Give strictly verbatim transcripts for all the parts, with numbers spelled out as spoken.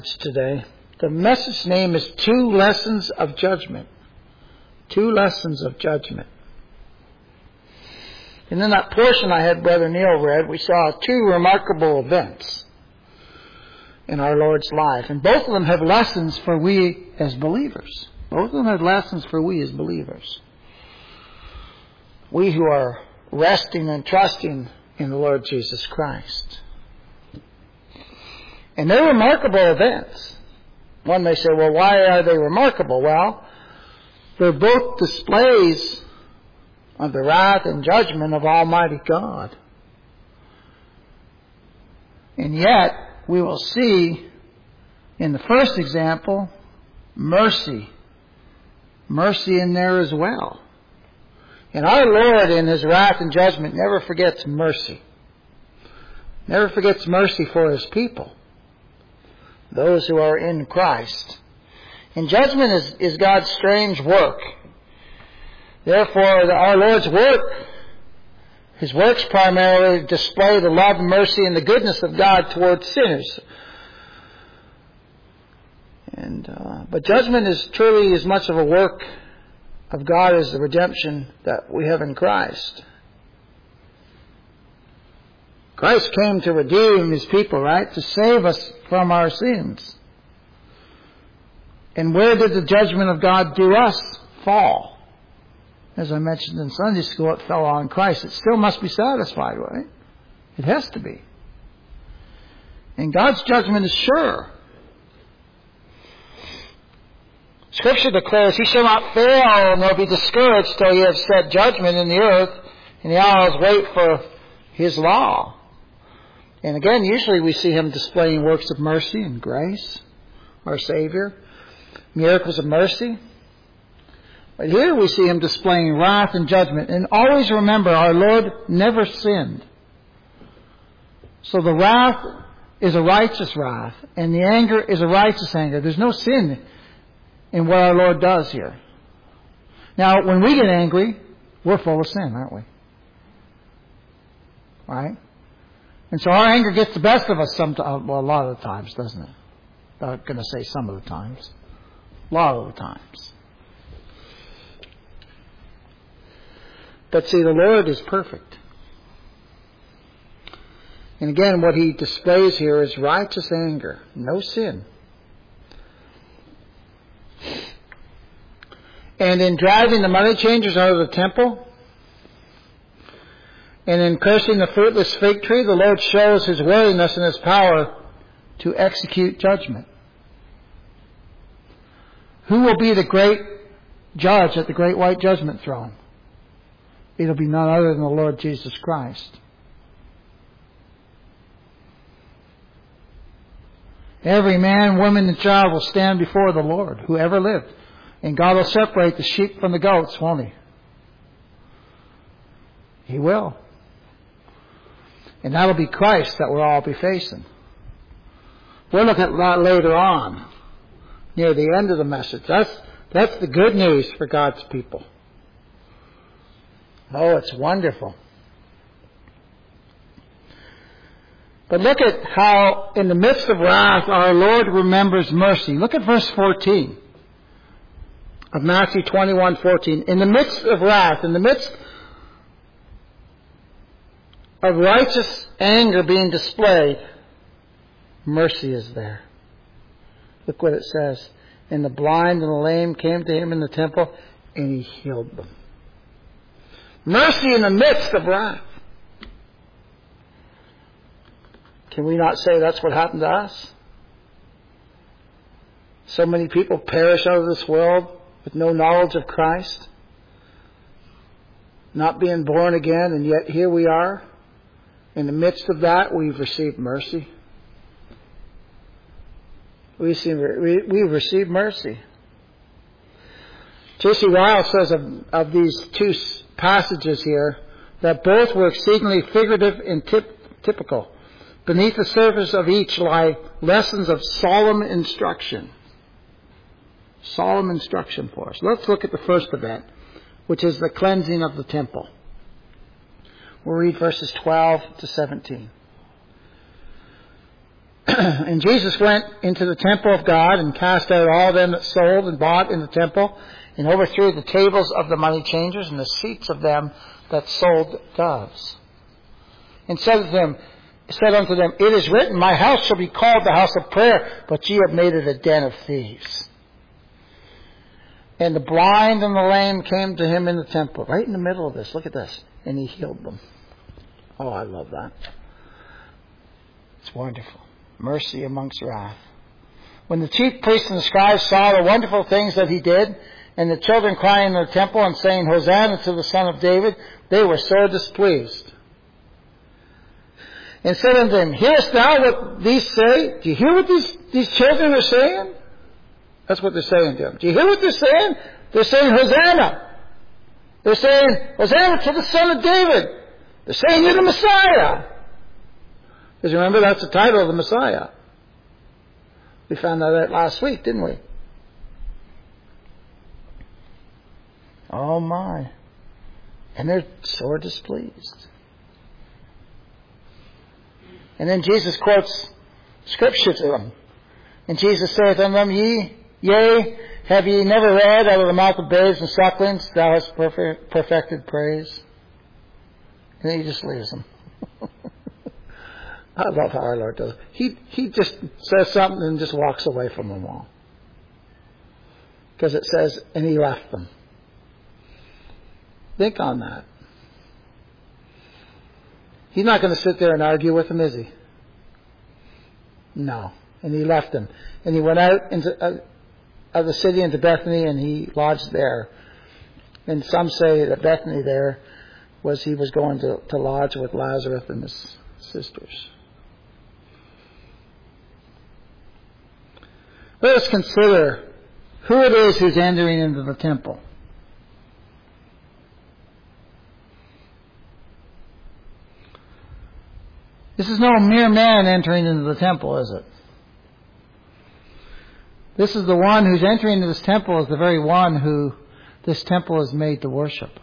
Today. The message name is Two Lessons of Judgment. Two Lessons of Judgment. And in that portion I had Brother Neil read, we saw two remarkable events in our Lord's life. And both of them have lessons for we as believers. Both of them have lessons for we as believers. We who are resting and trusting in the Lord Jesus Christ. And they're remarkable events. One may say, well, why are they remarkable? Well, they're both displays of the wrath and judgment of Almighty God. And yet, we will see in the first example, mercy. Mercy in there as well. And our Lord in His wrath and judgment never forgets mercy. Never forgets mercy for His people. Those who are in Christ. And judgment is, is God's strange work. Therefore, our Lord's work, His works primarily display the love and mercy and the goodness of God towards sinners. And uh, but judgment is truly as much of a work of God as the redemption that we have in Christ. Christ came to redeem His people, right? To save us from our sins. And where did the judgment of God do us fall? As I mentioned in Sunday school, it fell on Christ. It still must be satisfied, right? It has to be. And God's judgment is sure. Scripture declares, He shall not fail nor be discouraged till He have set judgment in the earth, and the hours wait for His law. And again, usually we see Him displaying works of mercy and grace, our Savior, miracles of mercy. But here we see Him displaying wrath and judgment. And always remember, our Lord never sinned. So the wrath is a righteous wrath, and the anger is a righteous anger. There's no sin in what our Lord does here. Now, when we get angry, we're full of sin, aren't we? Right? And so our anger gets the best of us sometimes, well, a lot of the times, doesn't it? I'm not going to say some of the times. A lot of the times. But see, the Lord is perfect. And again, what He displays here is righteous anger, no sin. And in driving the money changers out of the temple, and in cursing the fruitless fig tree, the Lord shows His willingness and His power to execute judgment. Who will be the great judge at the great white judgment throne? It'll be none other than the Lord Jesus Christ. Every man, woman, and child will stand before the Lord, whoever lived. And God will separate the sheep from the goats, won't He? He will. And that'll be Christ that we'll all be facing. We'll look at that later on, near the end of the message. That's, that's the good news for God's people. Oh, it's wonderful. But look at how, in the midst of wrath, our Lord remembers mercy. Look at verse fourteen of Matthew twenty-one fourteen. In the midst of wrath, in the midst of righteous anger being displayed, mercy is there. Look what it says. And the blind and the lame came to Him in the temple, and He healed them. Mercy in the midst of wrath. Can we not say that's what happened to us? So many people perish out of this world with no knowledge of Christ, not being born again, and yet here we are. In the midst of that, we've received mercy. We've, seen, we, we've received mercy. J C Ryle says of, of these two passages here that both were exceedingly figurative and tip, typical. Beneath the surface of each lie lessons of solemn instruction. Solemn instruction for us. Let's look at the first event, which is the cleansing of the temple. We'll read verses twelve to seventeen. And Jesus went into the temple of God and cast out all them that sold and bought in the temple, and overthrew the tables of the money changers and the seats of them that sold doves. And said unto them, said unto them, It is written, My house shall be called the house of prayer, but ye have made it a den of thieves. And the blind and the lame came to him in the temple, right in the middle of this. Look at this. And he healed them. Oh, I love that. It's wonderful. Mercy amongst wrath. When the chief priests and the scribes saw the wonderful things that he did, and the children crying in the temple and saying, Hosanna to the Son of David, they were sore displeased. And said unto them, Hearest thou what these say? Do you hear what these, these children are saying? That's what they're saying to him. Do you hear what they're saying? They're saying, Hosanna. They're saying, Hosanna to the Son of David. They're saying, You're the Messiah. Because remember, that's the title of the Messiah. We found that out last week, didn't we? Oh my. And they're sore displeased. And then Jesus quotes Scripture to them. And Jesus saith unto them, Ye, yea, have ye never read out of the mouth of babes and sucklings, Thou hast perfect, perfected praise? And then he just leaves them. I love how our Lord does. He he just says something and just walks away from them all. Because it says, and he left them. Think on that. He's not going to sit there and argue with them, is he? No. And he left them. And he went out into uh, of the city into Bethany, and he lodged there. And some say that Bethany there was he was going to, to lodge with Lazarus and his sisters. Let us consider who it is who's entering into the temple. This is no mere man entering into the temple, is it? This is the one who's entering into this temple is the very one who this temple is made to worship.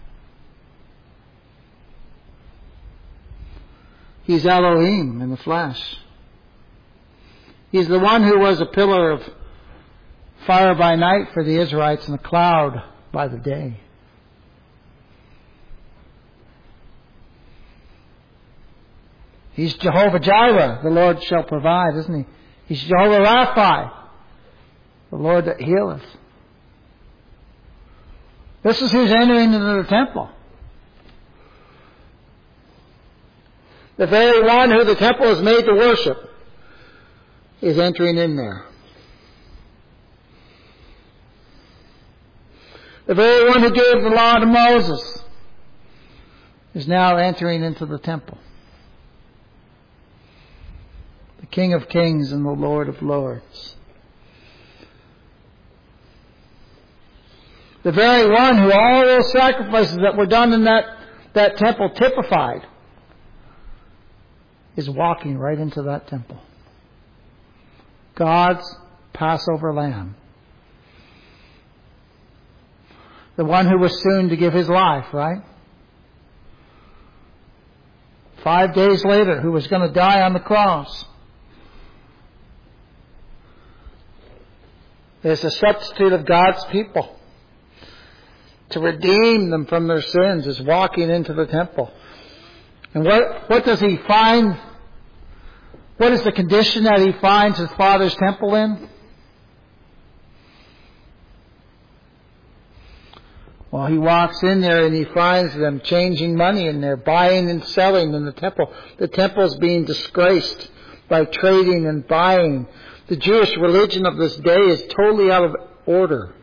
He's Elohim in the flesh. He's the one who was a pillar of fire by night for the Israelites and a cloud by the day. He's Jehovah Jireh, the Lord shall provide, isn't he? He's Jehovah Rapha, the Lord that healeth. This is who's entering into the temple. The very one who the temple is made to worship is entering in there. The very one who gave the law to Moses is now entering into the temple. The King of Kings and the Lord of Lords. The very one who all those sacrifices that were done in that, that temple typified is walking right into that temple. God's Passover lamb. The one who was soon to give his life, right? Five days later, who was going to die on the cross. There's a substitute of God's people to redeem them from their sins is walking into the temple. And what, what does he find? What is the condition that he finds his Father's temple in? Well, he walks in there and he finds them changing money in there, buying and selling in the temple. The temple is being disgraced by trading and buying. The Jewish religion of this day is totally out of order.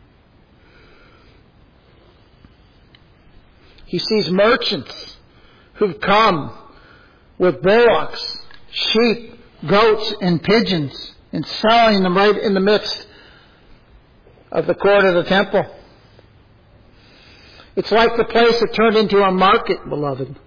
He sees merchants who've come with bullocks, sheep, goats, and pigeons and selling them right in the midst of the court of the temple. It's like the place that turned into a market, beloved.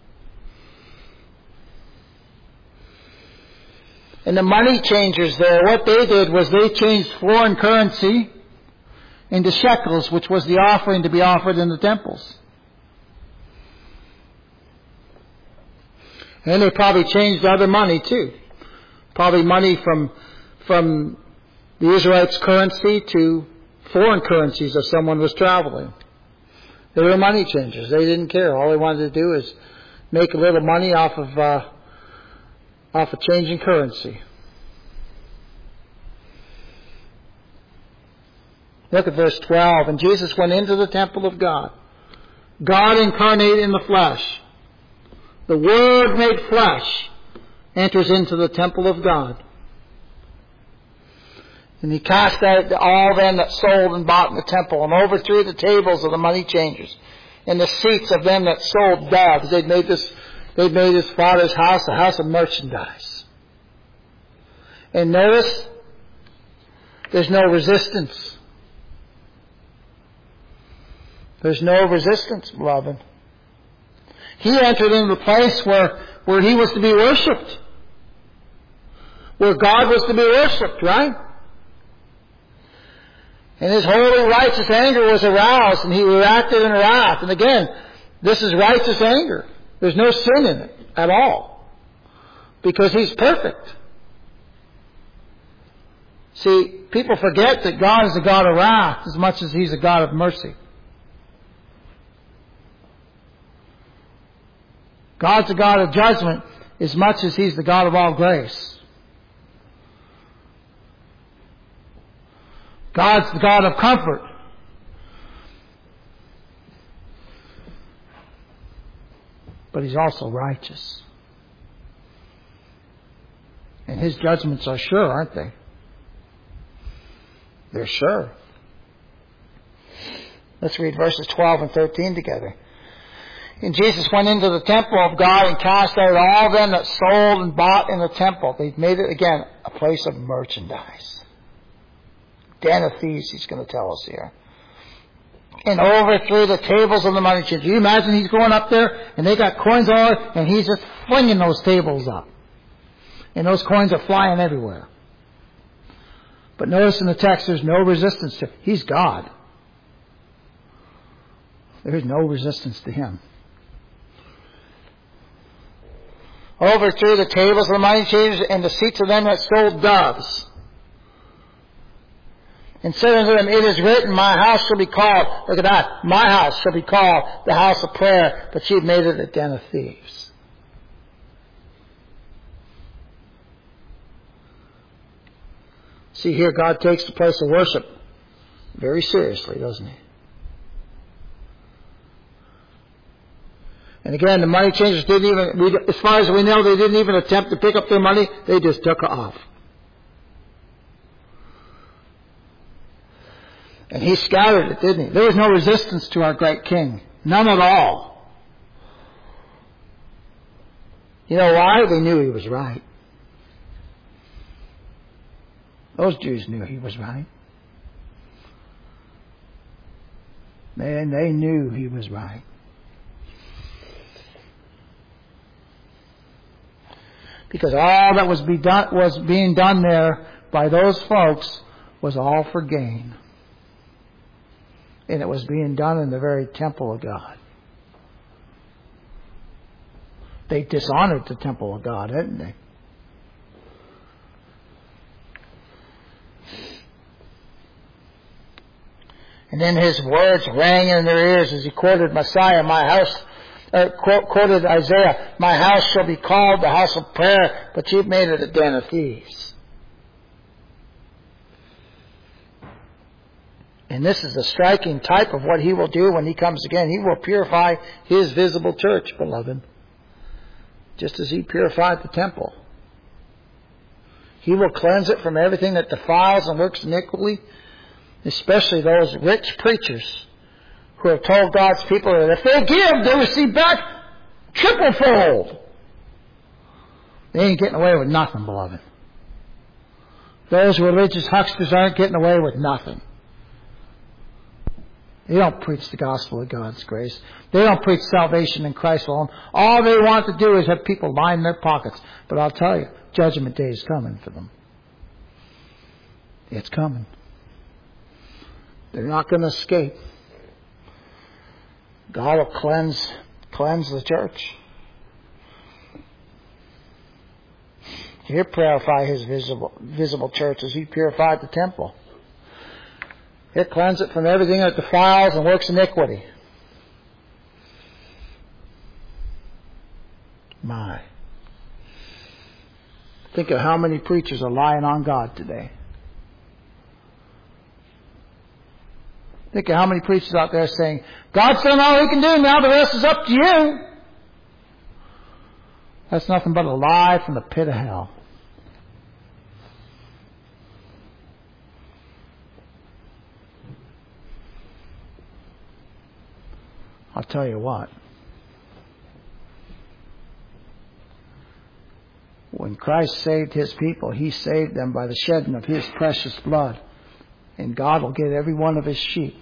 And the money changers there, what they did was they changed foreign currency into shekels, which was the offering to be offered in the temples. And they probably changed other money too. Probably money from, from the Israelites' currency to foreign currencies if someone was traveling. They were money changers. They didn't care. All they wanted to do is make a little money off of, uh, off of changing currency. Look at verse twelve. And Jesus went into the temple of God. God incarnate in the flesh. The Word made flesh enters into the temple of God. And he cast out all them that sold and bought in the temple, and overthrew the tables of the money changers, and the seats of them that sold doves. They'd made this, they'd made his father's house a house of merchandise. And notice, there's no resistance. There's no resistance, beloved. He entered into the place where, where he was to be worshipped. Where God was to be worshipped, right? And his holy righteous anger was aroused, and he reacted in wrath. And again, this is righteous anger. There's no sin in it at all. Because he's perfect. See, people forget that God is a God of wrath as much as he's a God of mercy. God's a God of judgment as much as he's the God of all grace. God's the God of comfort. But he's also righteous. And his judgments are sure, aren't they? They're sure. Let's read verses twelve and thirteen together. And Jesus went into the temple of God and cast out all them that sold and bought in the temple. They've made it, again, a place of merchandise. Den of thieves, he's going to tell us here. And overthrew the tables of the money changers. You imagine he's going up there and they got coins all over, and he's just flinging those tables up. And those coins are flying everywhere. But notice in the text there's no resistance to him. He's God. There is no resistance to him. Overthrew the tables of the money changers and the seats of them that sold doves. And said unto them, it is written, my house shall be called, look at that, my house shall be called the house of prayer, but ye have made it a den of thieves. See here, God takes the place of worship very seriously, doesn't he? And again, the money changers didn't even, we, as far as we know, they didn't even attempt to pick up their money. They just took it off. And he scattered it, didn't he? There was no resistance to our great King. None at all. You know why? They knew he was right. Those Jews knew he was right. Man, they knew he was right. Because all that was, be done, was being done there by those folks was all for gain. And it was being done in the very temple of God. They dishonored the temple of God, didn't they? And then his words rang in their ears as he quoted Messiah, my house, uh, quoted Isaiah, my house shall be called the house of prayer, but you've made it a den of thieves. And this is a striking type of what he will do when he comes again. He will purify his visible church, beloved, just as he purified the temple. He will cleanse it from everything that defiles and works iniquity, especially those rich preachers who have told God's people that if they give, they receive back triple-fold. They ain't getting away with nothing, beloved. Those religious hucksters aren't getting away with nothing. They don't preach the gospel of God's grace. They don't preach salvation in Christ alone. All they want to do is have people line their pockets. But I'll tell you, Judgment Day is coming for them. It's coming. They're not going to escape. God will cleanse, cleanse the church. He'll purify His visible, visible church as He purified the temple. He'll cleanse it from everything that defiles and works iniquity. My. Think of how many preachers are lying on God today. Think of how many preachers out there saying, God's done all He can do, now the rest is up to you. That's nothing but a lie from the pit of hell. I'll tell you what. When Christ saved His people, He saved them by the shedding of His precious blood. And God will get every one of His sheep.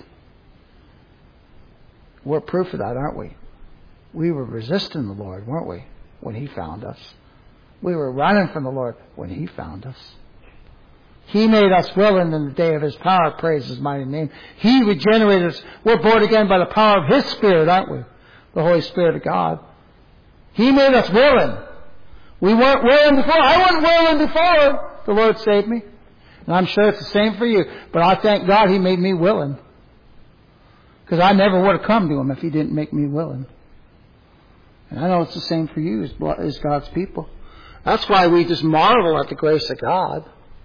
We're proof of that, aren't we? We were resisting the Lord, weren't we, when He found us? We were running from the Lord when He found us. He made us willing in the day of His power. Praise His mighty name. He regenerated us. We're born again by the power of His Spirit, aren't we? The Holy Spirit of God. He made us willing. We weren't willing before. I wasn't willing before the Lord saved me. And I'm sure it's the same for you. But I thank God He made me willing. Because I never would have come to Him if He didn't make me willing. And I know it's the same for you as, as God's people. That's why we just marvel at the grace of God.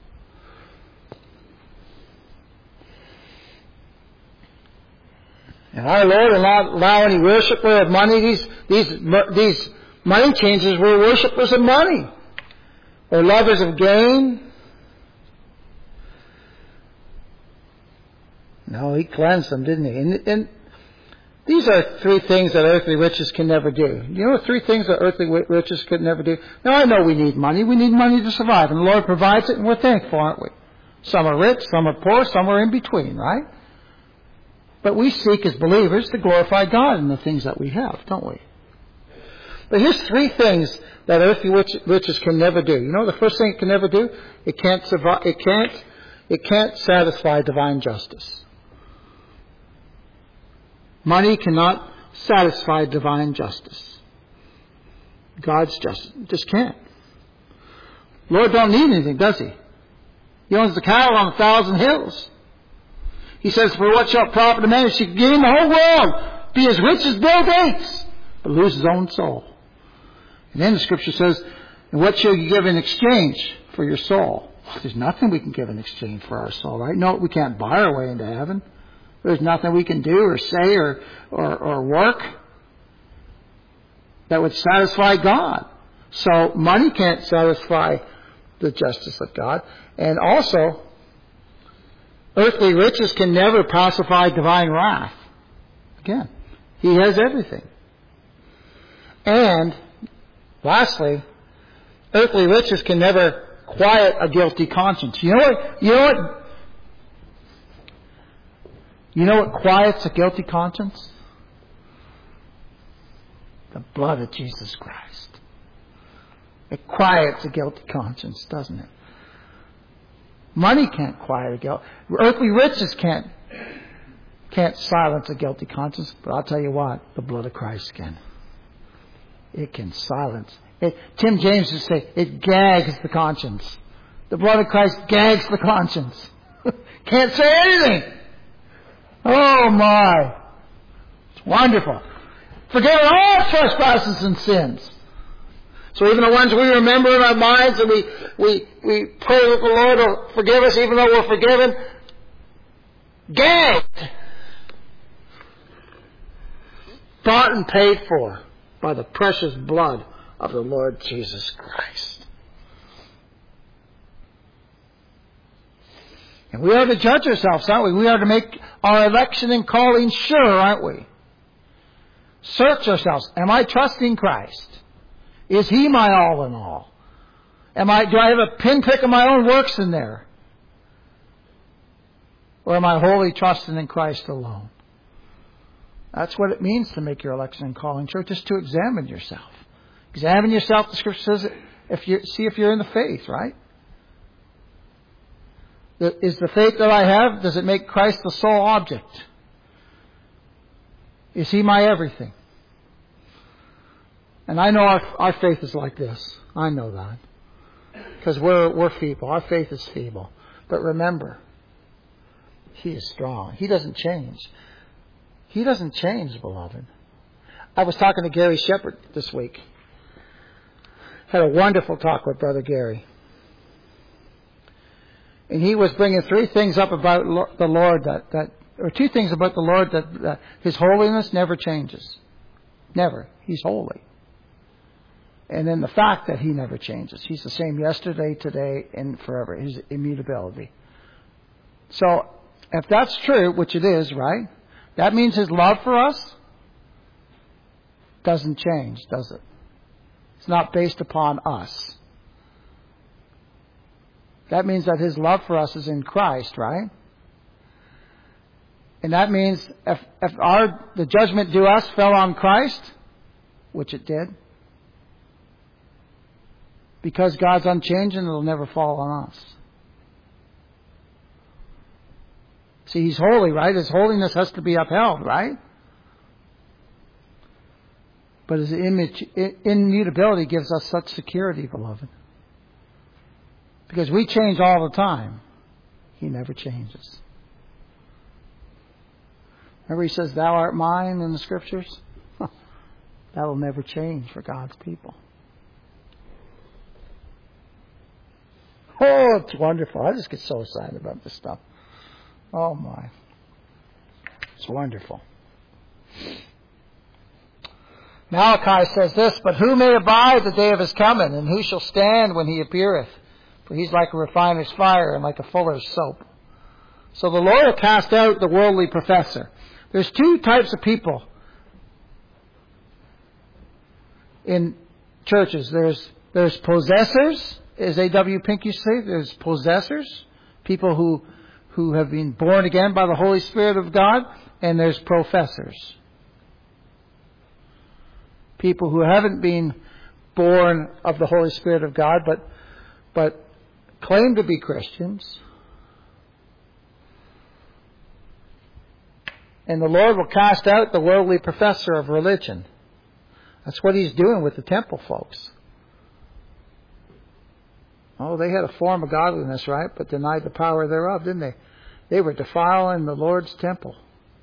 And our Lord will not allow any worshiper of money. These, these, these money changers were worshippers of money. Or lovers of gain. No, He cleansed them, didn't He? And, and these are three things that earthly riches can never do. You know three things that earthly riches could never do? Now, I know we need money. We need money to survive. And the Lord provides it, and we're thankful, aren't we? Some are rich, some are poor, some are in between, right? But we seek as believers to glorify God in the things that we have, don't we? But here's three things that earthly riches can never do. You know the first thing it can never do? It can't survive, it can't, it can't satisfy divine justice. Money cannot satisfy divine justice. God's justice just can't. Lord don't need anything, does He? He owns the cattle on a thousand hills. He says, for what shall profit a man if he gain the whole world, be as rich as Bill Gates, but lose his own soul? And then the Scripture says, and what shall you give in exchange for your soul? There's nothing we can give in exchange for our soul, right? No, we can't buy our way into heaven. There's nothing we can do or say or, or, or work that would satisfy God. So money can't satisfy the justice of God. And also, earthly riches can never pacify divine wrath. Again, He has everything. And, lastly, earthly riches can never quiet a guilty conscience. You know what? You know what? You know what quiets a guilty conscience? The blood of Jesus Christ. It quiets a guilty conscience, doesn't it? Money can't quiet a guilt. Earthly riches can't can't silence a guilty conscience. But I'll tell you what, the blood of Christ can. It can silence. It, Tim James would say, it gags the conscience. The blood of Christ gags the conscience. Can't say anything. Oh my. It's wonderful. Forgive all trespasses and sins. So even the ones we remember in our minds and we, we, we pray that the Lord will forgive us even though we're forgiven, gagged, bought and paid for by the precious blood of the Lord Jesus Christ. And we are to judge ourselves, aren't we? We are to make our election and calling sure, aren't we? Search ourselves. Am I trusting Christ? Is He my all in all? Am I, do I have a pinprick of my own works in there? Or am I wholly trusting in Christ alone? That's what it means to make your election and calling sure, just to examine yourself. Examine yourself, the Scripture says, if you see if you're in the faith, right? Is the faith that I have, does it make Christ the sole object? Is He my everything? And I know our, our faith is like this. I know that. Because we're, we're feeble. Our faith is feeble. But remember, He is strong. He doesn't change. He doesn't change, beloved. I was talking to Gary Shepard this week. Had a wonderful talk with Brother Gary. And he was bringing three things up about the Lord that, that or two things about the Lord that, that His holiness never changes. Never. He's holy. And then the fact that He never changes. He's the same yesterday, today, and forever. His immutability. So, if that's true, which it is, right? That means His love for us doesn't change, does it? It's not based upon us. That means that His love for us is in Christ, right? And that means if, if our the judgment due us fell on Christ, which it did, because God's unchanging, it'll never fall on us. See, He's holy, right? His holiness has to be upheld, right? But His immutability gives us such security, beloved. Because we change all the time. He never changes. Remember He says, Thou art mine in the Scriptures? That will never change for God's people. Oh, it's wonderful. I just get so excited about this stuff. Oh, my. It's wonderful. Malachi says this, But who may abide the day of His coming, and who shall stand when He appeareth? For He's like a refiner's fire and like a fuller's soap. So the Lord will cast out the worldly professor. There's two types of people in churches. There's there's possessors, as A W Pink used to say. There's possessors, people who who have been born again by the Holy Spirit of God, and there's professors, people who haven't been born of the Holy Spirit of God, but but claim to be Christians. And the Lord will cast out the worldly professor of religion. That's what He's doing with the temple folks. Oh, they had a form of godliness, right? But denied the power thereof, didn't they? They were defiling the Lord's temple.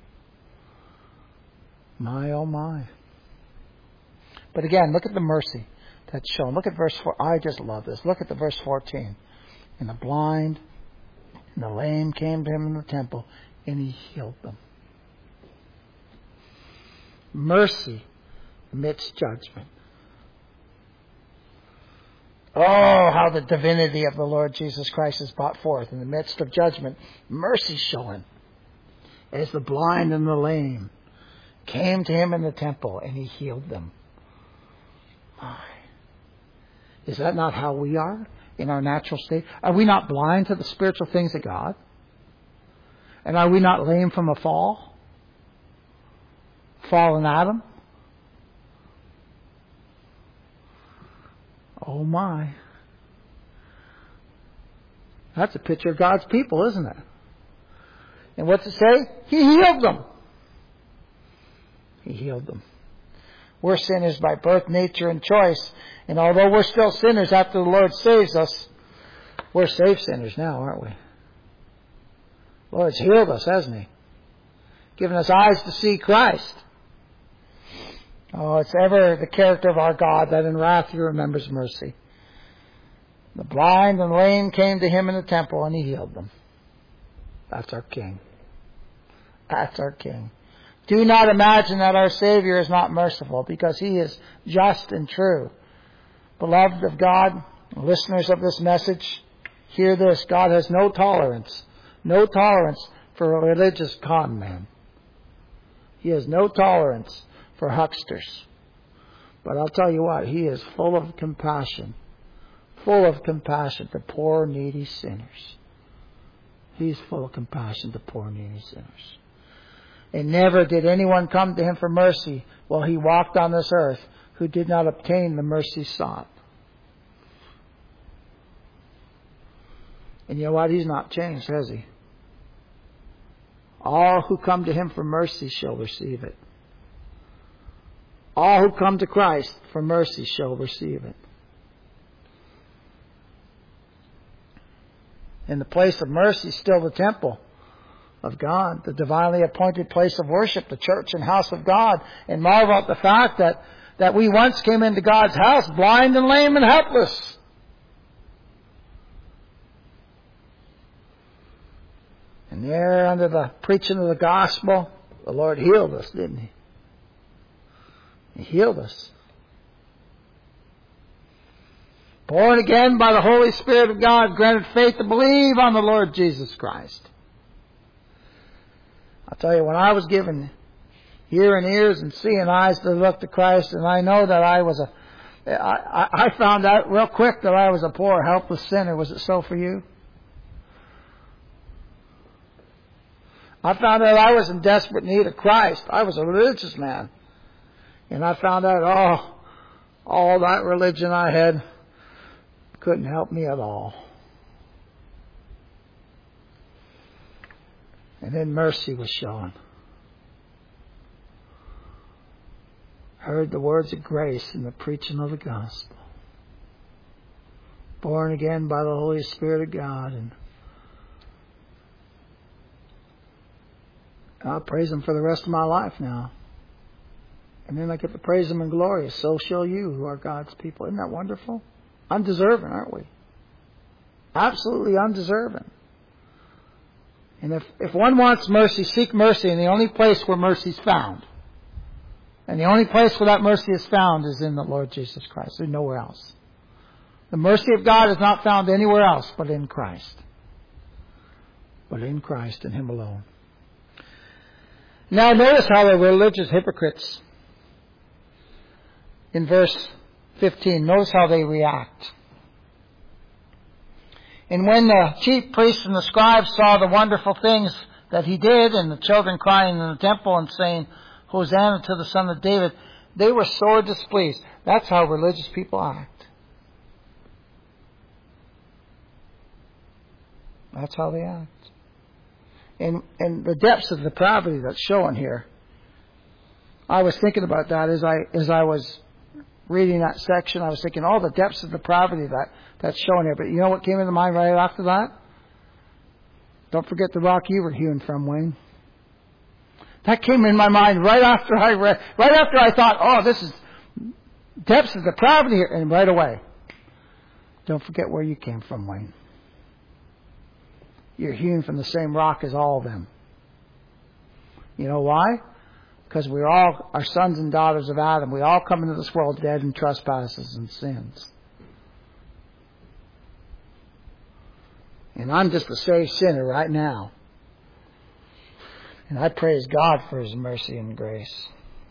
My, oh my. But again, look at the mercy that's shown. Look at verse four. I just love this. Look at the verse fourteen. And the blind and the lame came to Him in the temple, and He healed them. Mercy amidst judgment. Oh, how the divinity of the Lord Jesus Christ is brought forth in the midst of judgment. Mercy showing. As the blind and the lame came to Him in the temple, and He healed them. My. Is that not how we are in our natural state? Are we not blind to the spiritual things of God? And are we not lame from a fall? Fallen Adam? Oh my. That's a picture of God's people, isn't it? And what's it say? He healed them. He healed them. We're sinners by birth, nature, and choice. And although we're still sinners after the Lord saves us, we're saved sinners now, aren't we? The Lord's healed us, hasn't He? Given us eyes to see Christ. Oh, it's ever the character of our God that in wrath He remembers mercy. The blind and lame came to Him in the temple, and He healed them. That's our King. That's our King. Do not imagine that our Savior is not merciful, because He is just and true. Beloved of God, listeners of this message, hear this. God has no tolerance, no tolerance for a religious con man. He has no tolerance for hucksters. But I'll tell you what, He is full of compassion, full of compassion to poor, needy sinners. He's full of compassion to poor, needy sinners. And never did anyone come to Him for mercy while He walked on this earth who did not obtain the mercy sought. And you know what? He's not changed, has He? All who come to Him for mercy shall receive it. All who come to Christ for mercy shall receive it. And the place of mercy is still the temple of God, the divinely appointed place of worship, the church and house of God. And marvel at the fact that, that we once came into God's house blind and lame and helpless. And there, under the preaching of the gospel, the Lord healed us, didn't He? He healed us. Born again by the Holy Spirit of God, granted faith to believe on the Lord Jesus Christ. I'll tell you, when I was given hearing ears and seeing eyes to look to Christ, and I know that I was a, I, I found out real quick that I was a poor, helpless sinner. Was it so for you? I found out I was in desperate need of Christ. I was a religious man. And I found out, oh, all that religion I had couldn't help me at all. And then mercy was shown. Heard the words of grace in the preaching of the gospel. Born again by the Holy Spirit of God. And I'll praise Him for the rest of my life now. And then I get to praise Him in glory. So shall you who are God's people. Isn't that wonderful? Undeserving, aren't we? Absolutely undeserving. And if, if one wants mercy, seek mercy in the only place where mercy is found. And the only place where that mercy is found is in the Lord Jesus Christ. There's nowhere else. The mercy of God is not found anywhere else but in Christ. But in Christ and Him alone. Now notice how the religious hypocrites, in verse fifteen, notice how they react. And when the chief priests and the scribes saw the wonderful things that He did, and the children crying in the temple and saying, Hosanna to the Son of David, they were sore displeased. That's how religious people act. That's how they act. And, and the depths of depravity that's shown here. I was thinking about that as I as I was reading that section. I was thinking all the depths of depravity that, that's shown here. But you know what came into mind right after that? Don't forget the rock you were hewn from, Wayne. That came in my mind right after I read, right after I thought, oh, this is depths of depravity here. And right away, don't forget where you came from, Wayne. You're hewn from the same rock as all of them. You know why? Because we all are sons and daughters of Adam. We all come into this world dead in trespasses and sins. And I'm just a saved sinner right now. And I praise God for His mercy and grace.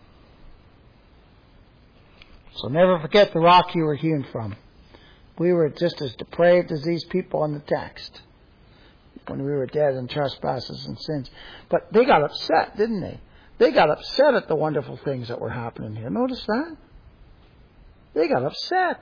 So never forget the rock you were hewn from. We were just as depraved as these people in the text. When we were dead in trespasses and sins. But they got upset, didn't they? They got upset at the wonderful things that were happening here. Notice that? They got upset.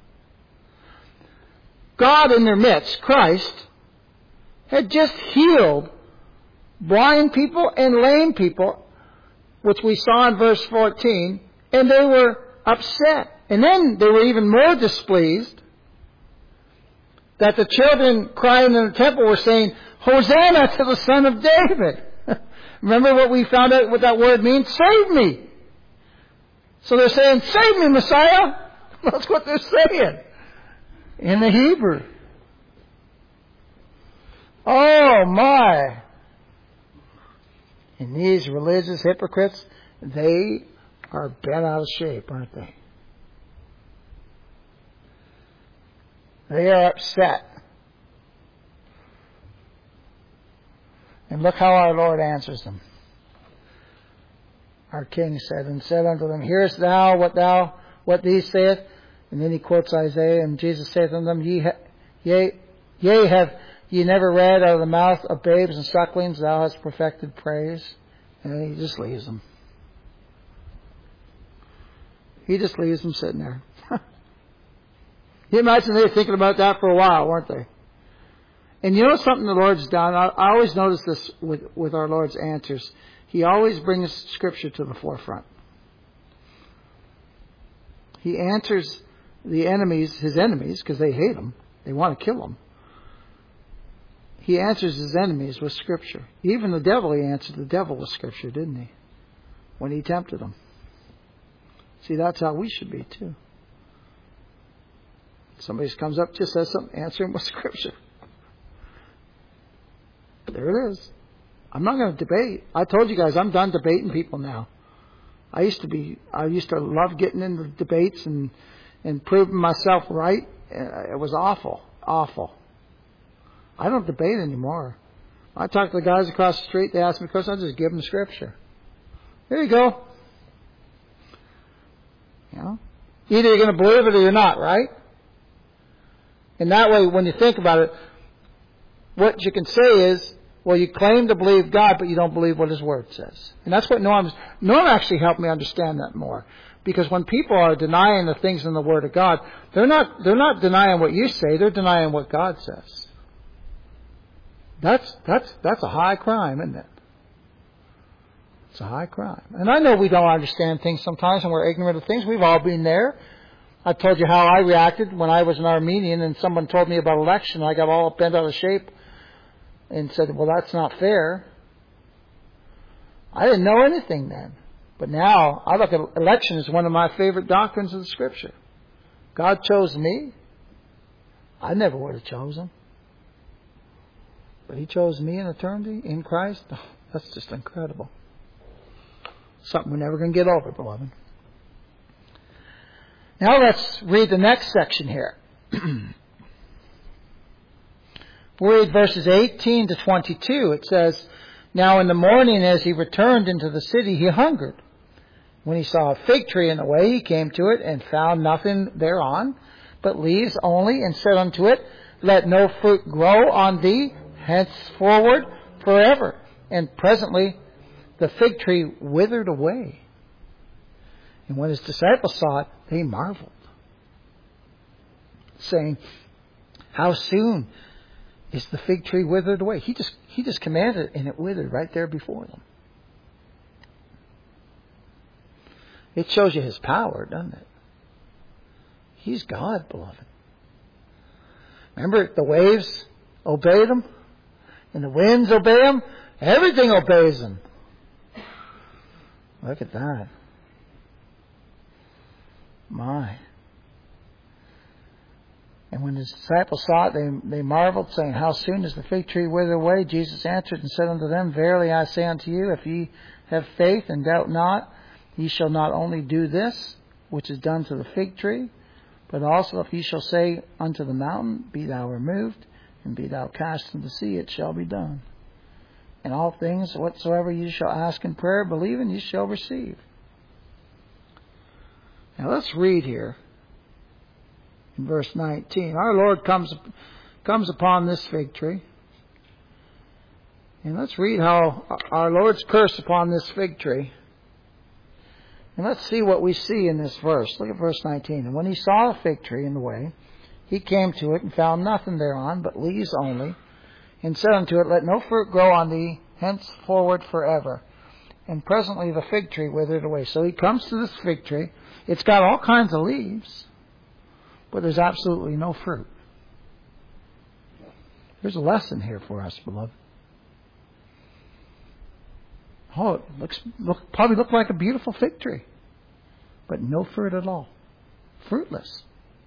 God in their midst, Christ, had just healed blind people and lame people, which we saw in verse fourteen, and they were upset. And then they were even more displeased that the children crying in the temple were saying, Hosanna to the Son of David. Remember what we found out what that word means? Save me. So they're saying, save me, Messiah. That's what they're saying in the Hebrew. Oh my. And these religious hypocrites, they are bent out of shape, aren't they? They are upset. And look how our Lord answers them. Our King said, and said unto them, Hearest thou what thou what these saith? And then he quotes Isaiah, and Jesus saith unto them, Ye, ha- yea, yea, have ye never read out of the mouth of babes and sucklings, thou hast perfected praise? And then he just leaves them. He just leaves them sitting there. You imagine they were thinking about that for a while, weren't they? And you know something the Lord's done? I, I always notice this with, with our Lord's answers. He always brings Scripture to the forefront. He answers the enemies, his enemies, because they hate him. They want to kill him. He answers his enemies with Scripture. Even the devil, he answered the devil with Scripture, didn't he? When he tempted him. See, that's how we should be too. Somebody comes up, just says something, answer him with Scripture. There it is. I'm not going to debate. I told you guys, I'm done debating people now. I used to be, I used to love getting into debates and, and proving myself right. It was awful, awful. I don't debate anymore. I talk to the guys across the street, they ask me questions, I just give them the Scripture. There you go. You know? Either you're going to believe it or you're not, right? And that way, when you think about it, what you can say is, well, you claim to believe God, but you don't believe what His Word says. And that's what Norm, Norm actually helped me understand that more. Because when people are denying the things in the Word of God, they're not, they're not denying what you say, they're denying what God says. That's, that's, that's a high crime, isn't it? It's a high crime. And I know we don't understand things sometimes and we're ignorant of things. We've all been there. I told you how I reacted when I was an Armenian and someone told me about election. I got all bent out of shape and said, well, that's not fair. I didn't know anything then. But now I look at election as one of my favorite doctrines of the Scripture. God chose me. I never would have chosen. But He chose me in eternity, in Christ. Oh, that's just incredible. Something we're never going to get over, beloved. Now let's read the next section here. We'll read verses eighteen to twenty-two. It says, now in the morning as he returned into the city, he hungered. When he saw a fig tree in the way, he came to it and found nothing thereon, but leaves only, and said unto it, let no fruit grow on thee henceforward forever. And presently the fig tree withered away. And when his disciples saw it, they marveled, saying, how soon is the fig tree withered away? He just, he just commanded it and it withered right there before them. It shows you His power, doesn't it? He's God, beloved. Remember, the waves obeyed Him, and the winds obey Him. Everything obeys Him. Look at that. My. And when His disciples saw it, they, they marveled, saying, how soon is the fig tree withered away? Jesus answered and said unto them, verily I say unto you, if ye have faith and doubt not, ye shall not only do this, which is done to the fig tree, but also if ye shall say unto the mountain, be thou removed, and be thou cast into the sea, it shall be done. And all things whatsoever ye shall ask in prayer, believing, ye shall receive. Now let's read here in verse nineteen. Our Lord comes, comes upon this fig tree. And let's read how our Lord's curse upon this fig tree. And let's see what we see in this verse. Look at verse nineteen. And when he saw a fig tree in the way, he came to it and found nothing thereon, but leaves only, and said unto it, let no fruit grow on thee henceforward forever. And presently the fig tree withered away. So he comes to this fig tree. It's got all kinds of leaves, but there's absolutely no fruit. There's a lesson here for us, beloved. Oh, it looks look, probably looked like a beautiful fig tree, but no fruit at all. Fruitless.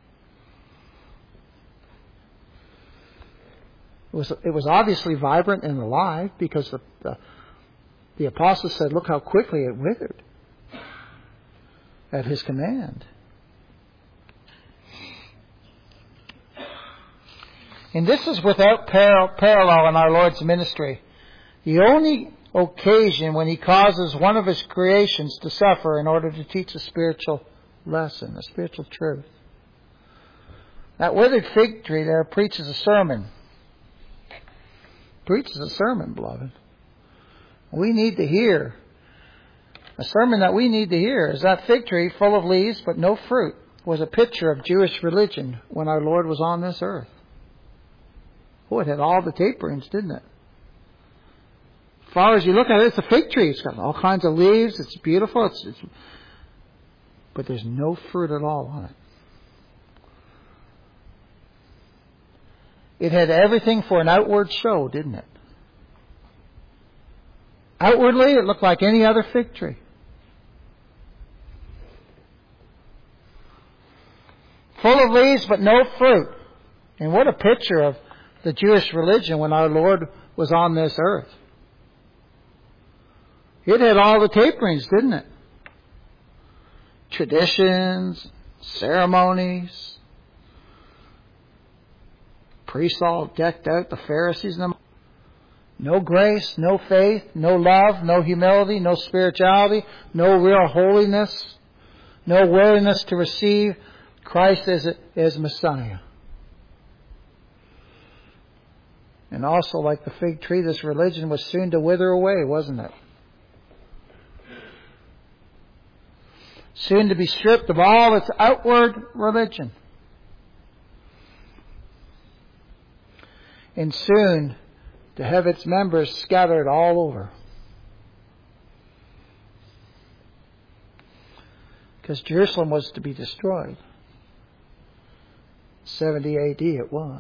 It was, it was obviously vibrant and alive because the, the, the apostles said, look how quickly it withered at His command. And this is without par- parallel in our Lord's ministry. The only occasion when He causes one of His creations to suffer in order to teach a spiritual lesson, a spiritual truth. That withered fig tree there preaches a sermon. Preaches a sermon, beloved. We need to hear. A sermon that we need to hear is that fig tree full of leaves but no fruit was a picture of Jewish religion when our Lord was on this earth. Oh, it had all the taperings, didn't it? As far as you look at it, it's a fig tree. It's got all kinds of leaves. It's beautiful. It's, it's, but there's no fruit at all on it. It had everything for an outward show, didn't it? Outwardly, it looked like any other fig tree. Full of leaves, but no fruit. And what a picture of the Jewish religion when our Lord was on this earth. It had all the taperings, didn't it? Traditions, ceremonies. Priests all decked out, the Pharisees and them. No grace, no faith, no love, no humility, no spirituality, no real holiness, no willingness to receive Christ as, as Messiah. And also, like the fig tree, this religion was soon to wither away, wasn't it? Soon to be stripped of all its outward religion. And soon to have its members scattered all over. Because Jerusalem was to be destroyed. seventy A D it was.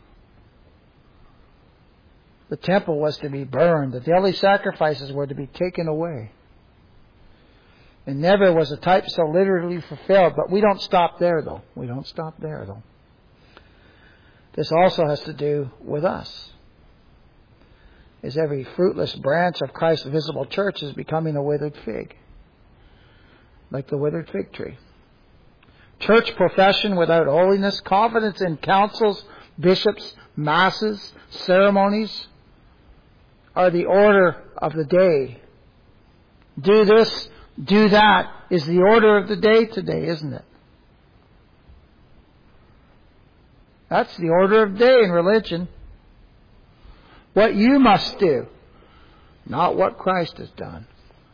The temple was to be burned. The daily sacrifices were to be taken away. And never was a type so literally fulfilled. But we don't stop there, though. We don't stop there, though. This also has to do with us. As every fruitless branch of Christ's visible church is becoming a withered fig. Like the withered fig tree. Church profession without holiness, confidence in councils, bishops, masses, ceremonies are the order of the day. Do this, do that is the order of the day today, isn't it? That's the order of the day in religion. What you must do, not what Christ has done.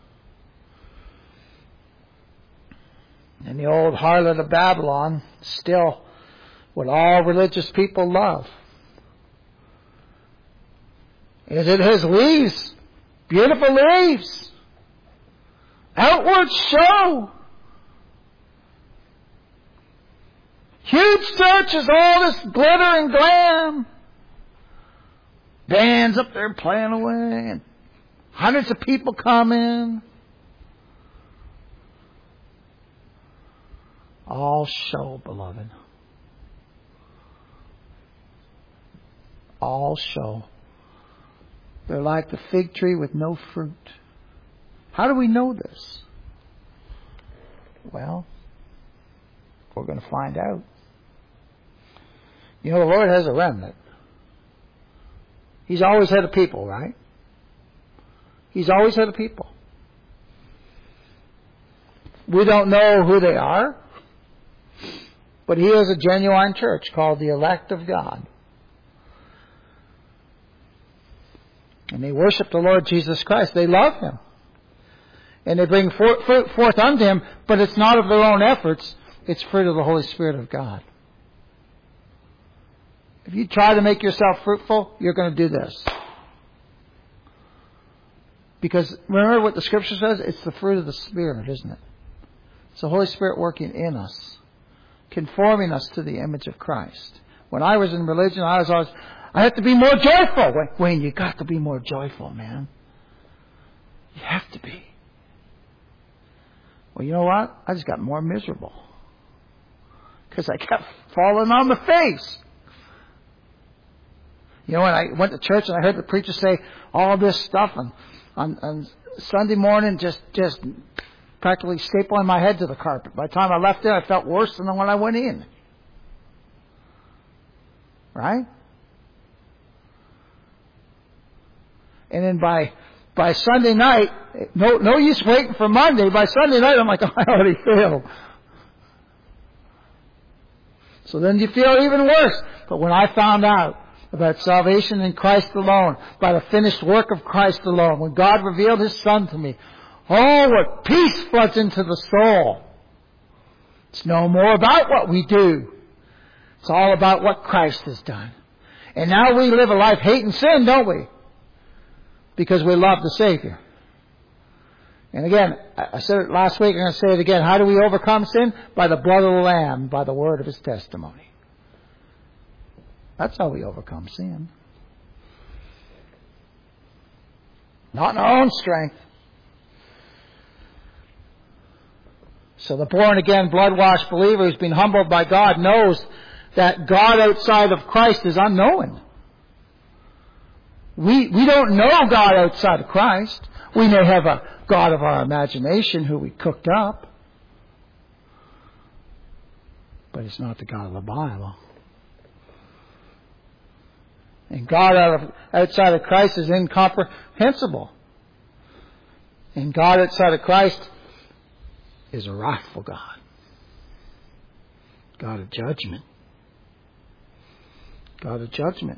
And the old harlot of Babylon, still what all religious people love, is it has leaves, beautiful leaves, outward show. Huge churches, all this glitter and glam. Bands up there playing away, and hundreds of people come in. All show, beloved. All show. They're like the fig tree with no fruit. How do we know this? Well, we're going to find out. You know, the Lord has a remnant. He's always had a people, right? He's always had a people. We don't know who they are, but He has a genuine church called the elect of God. And they worship the Lord Jesus Christ. They love Him. And they bring forth, forth unto Him, but it's not of their own efforts. It's fruit of the Holy Spirit of God. If you try to make yourself fruitful, you're going to do this. Because remember what the Scripture says? It's the fruit of the Spirit, isn't it? It's the Holy Spirit working in us, conforming us to the image of Christ. When I was in religion, I was always, I have to be more joyful. Wayne, you got to be more joyful, man. You have to be. Well, you know what? I just got more miserable. Because I kept falling on the face. You know, when I went to church and I heard the preacher say all this stuff on, on, on Sunday morning, just, just practically stapling my head to the carpet. By the time I left there, I felt worse than when I went in. Right? And then by by Sunday night, no no use waiting for Monday. By Sunday night, I'm like, oh, I already failed. So then you feel even worse. But when I found out about salvation in Christ alone, by the finished work of Christ alone, when God revealed His Son to me, oh, what peace floods into the soul. It's no more about what we do. It's all about what Christ has done. And now we live a life hating sin, don't we? Because we love the Savior. And again, I said it last week, I'm going to say it again. How do we overcome sin? By the blood of the Lamb, by the word of His testimony. That's how we overcome sin. Not in our own strength. So the born-again, blood-washed believer who's been humbled by God knows that God outside of Christ is unknown. We, we don't know God outside of Christ. We may have a God of our imagination who we cooked up. But it's not the God of the Bible. And God out of, outside of Christ is incomprehensible. And God outside of Christ is a wrathful God. God of judgment. God of judgment.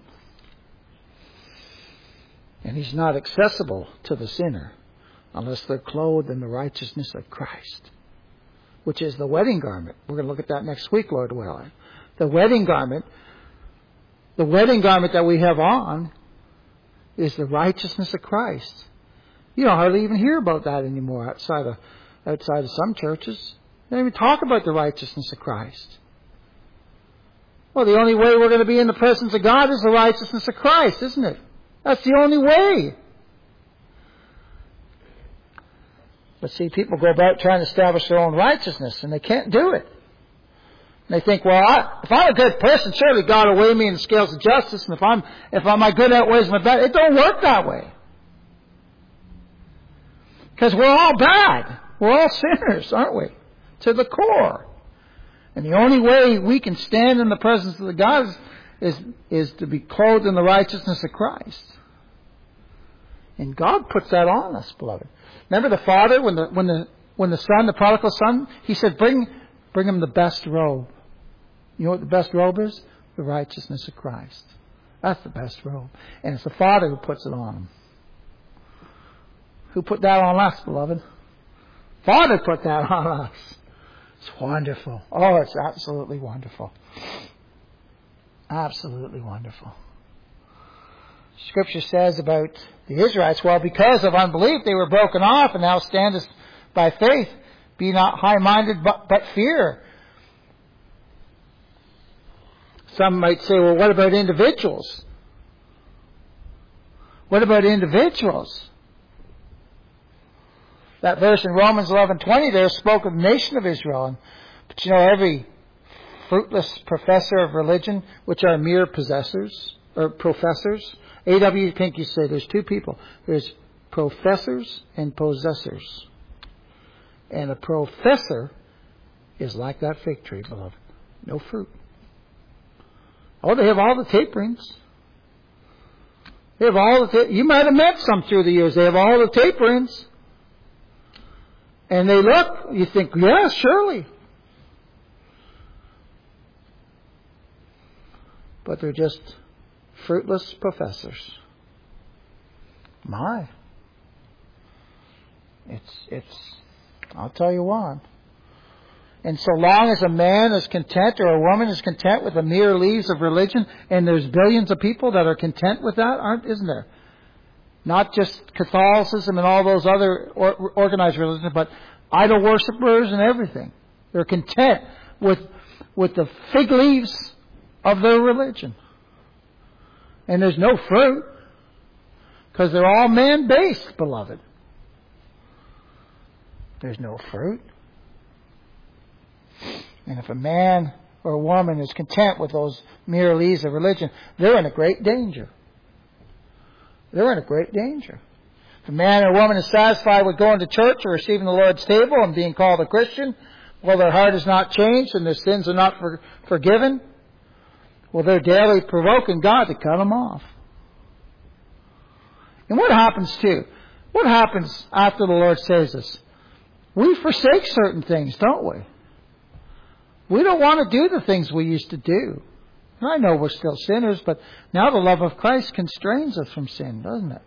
And He's not accessible to the sinner unless they're clothed in the righteousness of Christ, which is the wedding garment. We're going to look at that next week, Lord willing. The wedding garment, the wedding garment that we have on is the righteousness of Christ. You don't hardly even hear about that anymore outside of outside of some churches. They don't even talk about the righteousness of Christ. Well, the only way we're going to be in the presence of God is the righteousness of Christ, isn't it? That's the only way. But see, people go about trying to establish their own righteousness, and they can't do it. And they think, well, I, if I'm a good person, surely God will weigh me in the scales of justice, and if I'm if my good outweighs my bad, it don't work that way. Because we're all bad. We're all sinners, aren't we? To the core. And the only way we can stand in the presence of the God is, is, is to be clothed in the righteousness of Christ. And God puts that on us, beloved. Remember the father, when the when the when the son, the prodigal son, he said, bring bring him the best robe. You know what the best robe is? The righteousness of Christ. That's the best robe. And it's the Father who puts it on him. Who put that on us, beloved? Father put that on us. It's wonderful. Oh, it's absolutely wonderful. Absolutely wonderful. Scripture says about the Israelites, well, because of unbelief they were broken off, and now standest by faith. Be not high-minded, but, but fear. Some might say, well, what about individuals? What about individuals? That verse in Romans eleven twenty there spoke of the nation of Israel. And, but you know, every fruitless professor of religion, which are mere possessors, or professors. A W Pink used to say there's two people. There's professors and possessors. And a professor is like that fig tree, beloved. No fruit. Oh, they have all the taperings. They have all the ta- you might have met some through the years. They have all the taperings. And they look, you think, yes, surely. But they're just fruitless professors. My. It's, it's, I'll tell you what. And so long as a man is content or a woman is content with the mere leaves of religion, and there's billions of people that are content with that, aren't, isn't there? Not just Catholicism and all those other or, organized religions, but idol worshippers and everything. They're content with, with the fig leaves of their religion. And there's no fruit. Because they're all man-based, beloved. There's no fruit. And if a man or a woman is content with those mere leaves of religion, they're in a great danger. They're in a great danger. If a man or woman is satisfied with going to church or receiving the Lord's table and being called a Christian, well, their heart is not changed and their sins are not for, forgiven, well, they're daily provoking God to cut them off. And what happens too? What happens after the Lord saves us? We forsake certain things, don't we? We don't want to do the things we used to do. And I know we're still sinners, but now the love of Christ constrains us from sin, doesn't it?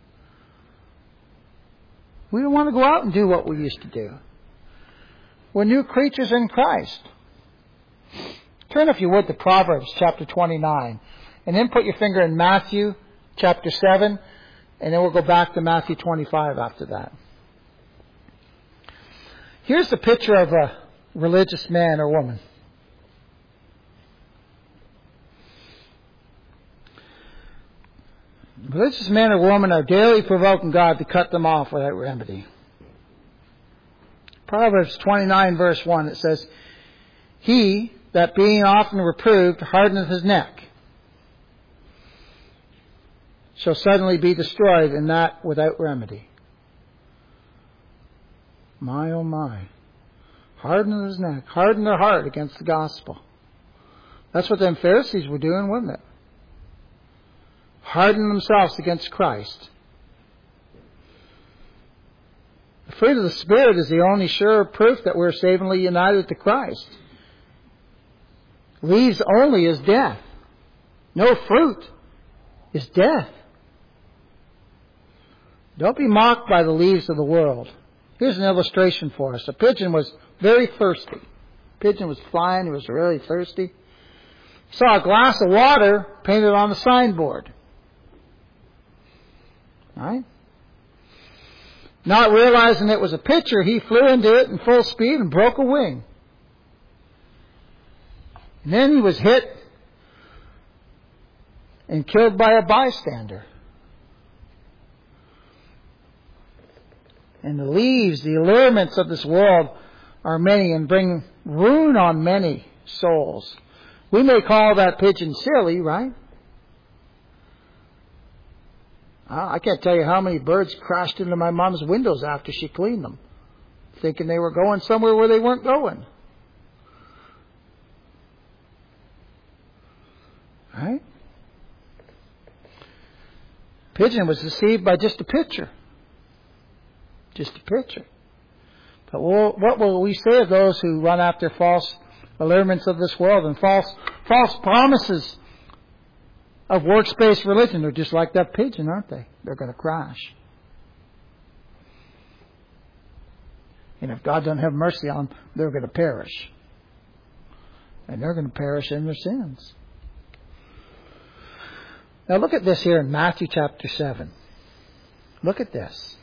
We don't want to go out and do what we used to do. We're new creatures in Christ. Turn, if you would, to Proverbs chapter twenty-nine. And then put your finger in Matthew chapter seven. And then we'll go back to Matthew twenty-five after that. Here's the picture of a religious man or woman. Religious men or women are daily provoking God to cut them off without remedy. Proverbs twenty-nine verse one, it says, He that being often reproved hardeneth his neck shall suddenly be destroyed, and that without remedy. My, oh my. Harden his neck. Harden their heart against the gospel. That's what them Pharisees were doing, wasn't it? Harden themselves against Christ. The fruit of the Spirit is the only sure proof that we're savingly united to Christ. Leaves only is death. No fruit is death. Don't be mocked by the leaves of the world. Here's an illustration for us. A pigeon was very thirsty. A pigeon was flying. He was really thirsty. He saw a glass of water painted on the signboard. Right? Not realizing it was a pitcher, he flew into it in full speed and broke a wing. And then he was hit and killed by a bystander. And the leaves, the allurements of this world are many and bring ruin on many souls. We may call that pigeon silly, right? I can't tell you how many birds crashed into my mom's windows after she cleaned them, thinking they were going somewhere where they weren't going. Right? Pigeon was deceived by just a picture. Just a picture. But what will we say of those who run after false allurements of this world and false false promises of works-based religion? They're just like that pigeon, aren't they? They're going to crash. And if God doesn't have mercy on them, they're going to perish. And they're going to perish in their sins. Now look at this here in Matthew chapter seven. Look at this.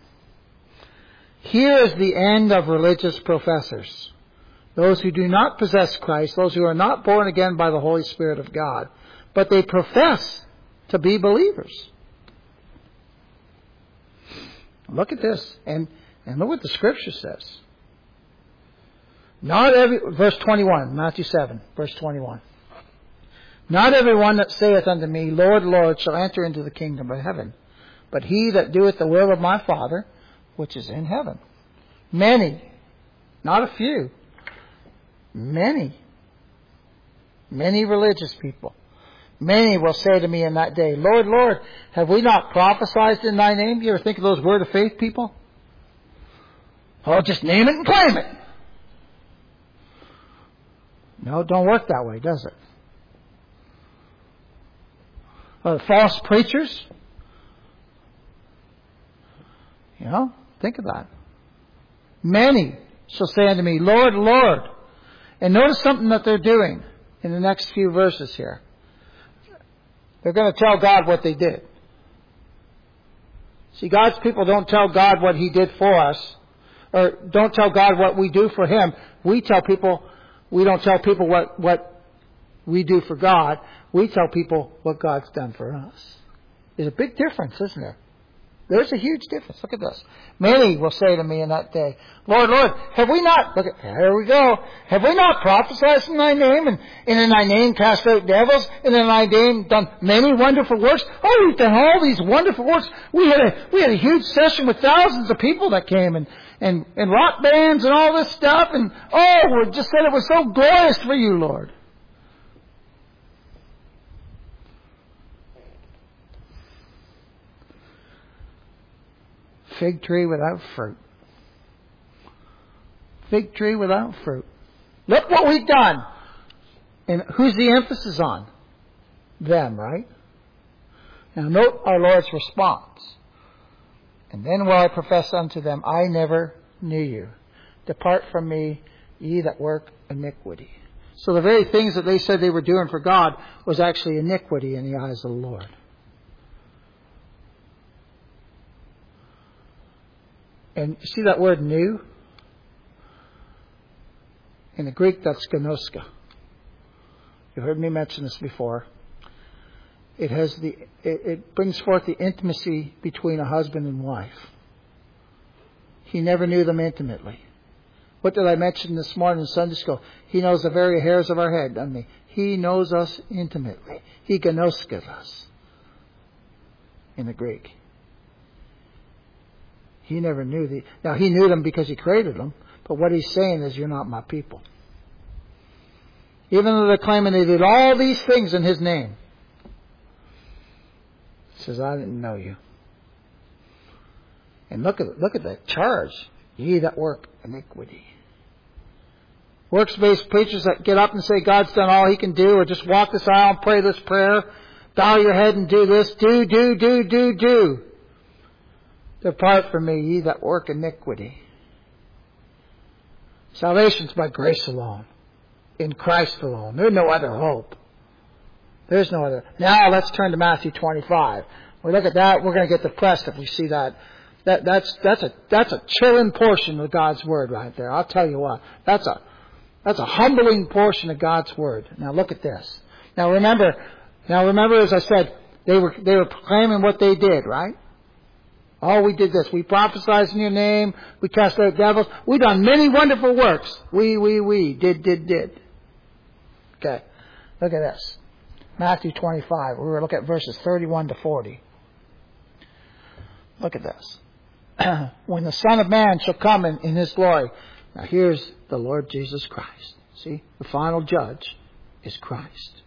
Here is the end of religious professors. Those who do not possess Christ, those who are not born again by the Holy Spirit of God, but they profess to be believers. Look at this, and, and look what the Scripture says. Not every, verse twenty-one, Matthew seven, verse twenty-one. Not everyone that saith unto me, Lord, Lord, shall enter into the kingdom of heaven, but he that doeth the will of my Father, which is in heaven. Many, not a few, many, many religious people. Many will say to me in that day, Lord, Lord, have we not prophesied in thy name? You ever think of those word of faith people? Oh, just name it and claim it. No, it don't work that way, does it? Uh, false preachers. You know, think of that. Many shall say unto me, Lord, Lord. And notice something that they're doing in the next few verses here. They're going to tell God what they did. See, God's people don't tell God what He did for us, or don't tell God what we do for Him. We tell people, we don't tell people what, what we do for God. We tell people what God's done for us. There's a big difference, isn't there? There's a huge difference. Look at this. Many will say to me in that day, Lord, Lord, have we not, look at, here we go, have we not prophesied in thy name, and, and in thy name cast out devils, and in thy name done many wonderful works? Oh, we've done all these wonderful works. We had a, we had a huge session with thousands of people that came, and, and, and rock bands and all this stuff, and oh, we just said it was so glorious for you, Lord. Fig tree without fruit. Fig tree without fruit. Look what we've done. And who's the emphasis on? Them, right? Now note our Lord's response. And then will I profess unto them, I never knew you. Depart from me, ye that work iniquity. So the very things that they said they were doing for God was actually iniquity in the eyes of the Lord. And you see that word new? In the Greek, that's gnoska. You've heard me mention this before. It has the it, it brings forth the intimacy between a husband and wife. He never knew them intimately. What did I mention this morning in Sunday school? He knows the very hairs of our head, doesn't he? He knows us intimately. He gnoskos us in the Greek. He never knew the. Now he knew them because he created them, but what he's saying is, you're not my people. Even though they're claiming they did all these things in his name, he says, I didn't know you. And look at look at that charge. Ye that work iniquity. Works-based preachers that get up and say God's done all He can do, or just walk this aisle and pray this prayer, bow your head and do this, do, do, do, do, do. Depart from me, ye that work iniquity. Salvation's by grace alone, in Christ alone. There's no other hope. There's no other. Now let's turn to Matthew twenty-five. We look at that, we're going to get depressed if we see that. That that's that's a that's a chilling portion of God's Word right there. I'll tell you what. That's a that's a humbling portion of God's Word. Now look at this. Now remember, now remember, as I said, they were they were proclaiming what they did, right? Oh, we did this. We prophesied in your name. We cast out devils. We done many wonderful works. We we we did did did. Okay, look at this. Matthew twenty-five. We're going to look at verses thirty-one to forty. Look at this. When the Son of Man shall come in, in His glory. Now here's the Lord Jesus Christ. See, the final judge is Christ.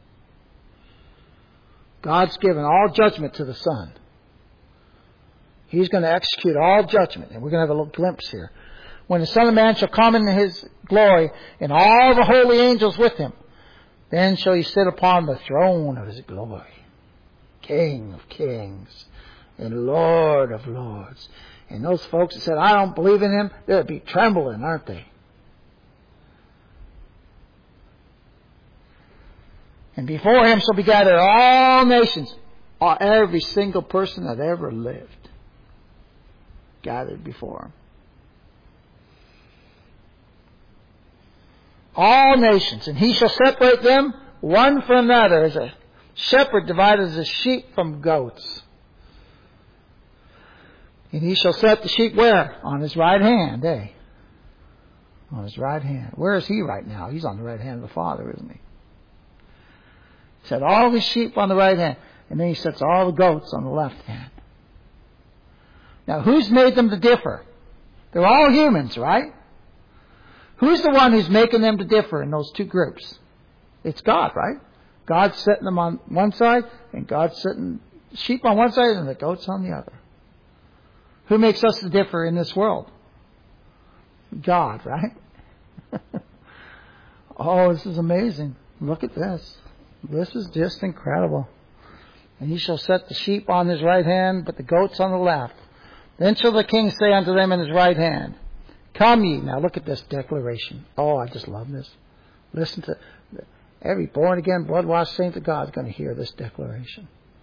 God's given all judgment to the Son. He's going to execute all judgment. And we're going to have a little glimpse here. When the Son of Man shall come in His glory, and all the holy angels with Him, then shall He sit upon the throne of His glory. King of kings and Lord of lords. And those folks that said, I don't believe in Him, they'll be trembling, aren't they? And before Him shall be gathered all nations, every single person that ever lived, gathered before Him. All nations, and He shall separate them one from another, as a shepherd divided his sheep from goats. And He shall set the sheep where? On His right hand, eh? On His right hand. Where is He right now? He's on the right hand of the Father, isn't He? He set all His sheep on the right hand. And then He sets all the goats on the left hand. Now, who's made them to differ? They're all humans, right? Who's the one who's making them to differ in those two groups? It's God, right? God's setting them on one side, and God's setting sheep on one side, and the goats on the other. Who makes us to differ in this world? God, right? Oh, this is amazing. Look at this. This is just incredible. And He shall set the sheep on His right hand, but the goats on the left. Then shall the King say unto them in His right hand, Come ye. Now look at this declaration. Oh, I just love this. Listen to every born again, blood washed saint of God is going to hear this declaration.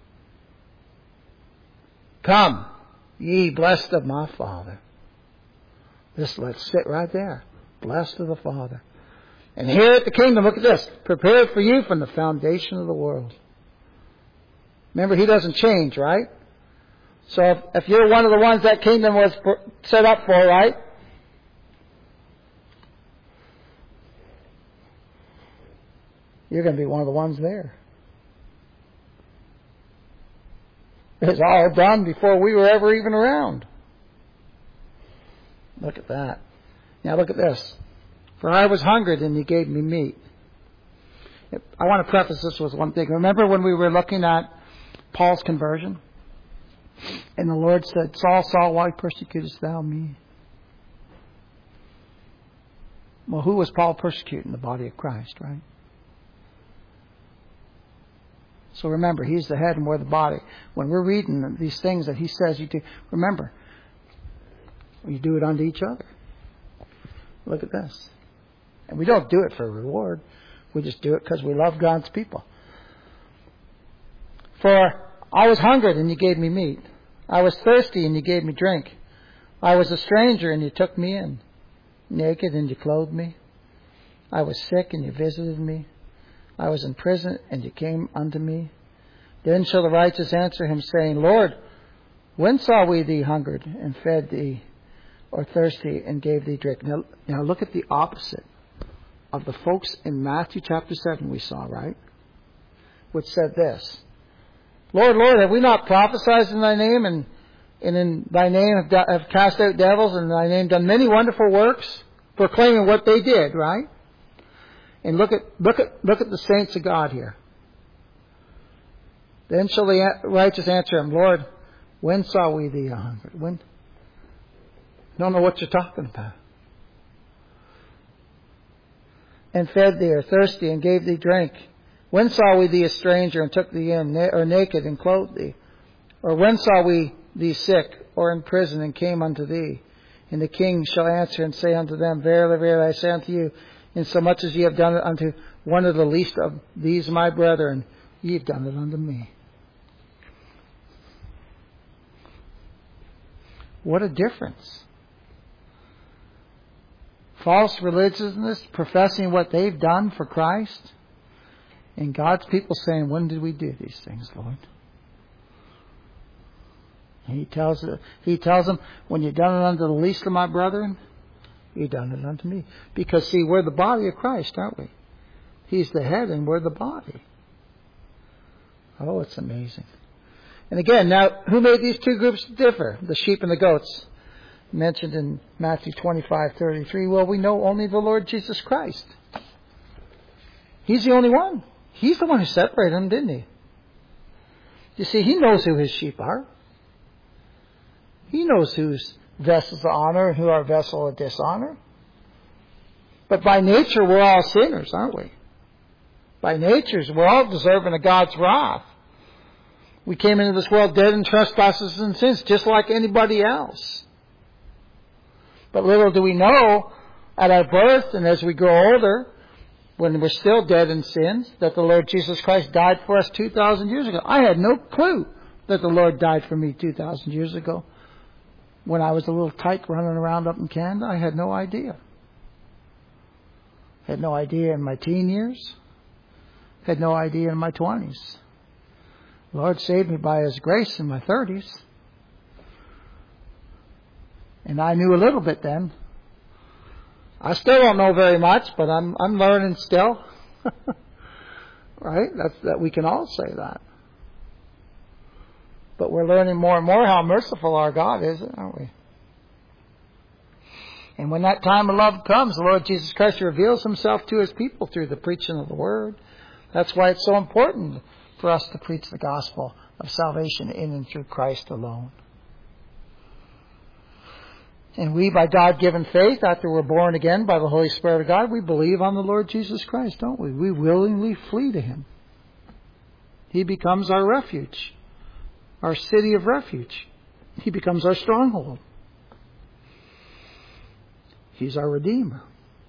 Come, ye blessed of my Father. This, let's sit right there. Blessed of the Father. And here at the kingdom, look at this. Prepared for you from the foundation of the world. Remember, He doesn't change, right? So if, if you're one of the ones that kingdom was set up for, right? You're going to be one of the ones there. It's all done before we were ever even around. Look at that. Now look at this. For I was hungry, and you gave me meat. I want to preface this with one thing. Remember when we were looking at Paul's conversion? And the Lord said, Saul, Saul, why persecutest thou me? Well, who was Paul persecuting? The body of Christ, right? So remember, He's the head and we're the body. When we're reading these things that He says you do, remember, you do it unto each other. Look at this. And we don't do it for a reward. We just do it because we love God's people. For I was hungry, and you gave me meat. I was thirsty, and you gave me drink. I was a stranger, and you took me in. Naked, and you clothed me. I was sick, and you visited me. I was in prison, and you came unto me. Then shall the righteous answer him, saying, Lord, when saw we thee hungered and fed thee, or thirsty and gave thee drink? Now, now look at the opposite of the folks in Matthew chapter seven we saw, right? Which said this, Lord, Lord, have we not prophesied in thy name, and, and in thy name have, have cast out devils, and in thy name done many wonderful works, proclaiming what they did, right? And look at look at look at the saints of God here. Then shall the righteous answer him, Lord, when saw we thee a hungered? When? Don't know what you're talking about. And fed thee, or thirsty, and gave thee drink. When saw we thee a stranger, and took thee in, or naked, and clothed thee? Or when saw we thee sick, or in prison, and came unto thee? And the king shall answer and say unto them, Verily, verily, I say unto you, insomuch as ye have done it unto one of the least of these my brethren, ye have done it unto me. What a difference. False religiousness, professing what they've done for Christ, and God's people saying, when did we do these things, Lord? And he tells he tells them, when you've done it unto the least of my brethren, you've done it unto me. Because, see, we're the body of Christ, aren't we? He's the head and we're the body. Oh, it's amazing. And again, now, who made these two groups differ? The sheep and the goats, mentioned in Matthew twenty-five thirty-three. Well, we know only the Lord Jesus Christ. He's the only one. He's the one who separated them, didn't he? You see, he knows who his sheep are. He knows whose vessels of honor and who are vessels of dishonor. But by nature, we're all sinners, aren't we? By nature, we're all deserving of God's wrath. We came into this world dead in trespasses and sins, just like anybody else. But little do we know, at our birth and as we grow older, when we're still dead in sins, that the Lord Jesus Christ died for us two thousand years ago. I had no clue that the Lord died for me two thousand years ago. When I was a little tyke running around up in Canada, I had no idea. Had no idea in my teen years. Had no idea in my twenties. The Lord saved me by His grace in my thirties. And I knew a little bit then. I still don't know very much, but I'm I'm learning still. Right? That's that we can all say that. But we're learning more and more how merciful our God is, aren't we? And when that time of love comes, the Lord Jesus Christ reveals Himself to His people through the preaching of the Word. That's why it's so important for us to preach the gospel of salvation in and through Christ alone. And we, by God-given faith, after we're born again by the Holy Spirit of God, we believe on the Lord Jesus Christ, don't we? We willingly flee to Him. He becomes our refuge, our city of refuge. He becomes our stronghold. He's our Redeemer.